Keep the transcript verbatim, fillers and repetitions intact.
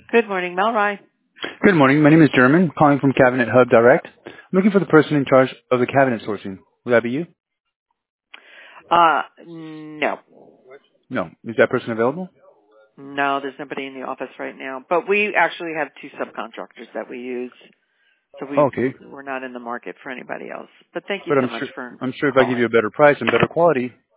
Good morning, Melroy. Good morning. My name is German, calling from Cabinet Hub Direct. I'm looking for the person in charge of the cabinet sourcing. Would that be you? Uh, no. No. Is that person available? No, there's nobody in the office right now. But we actually have two subcontractors that we use, so we, Okay. we're not in the market for anybody else. But thank you But so I'm much sure for I'm sure if I give you calling. a better price and better quality,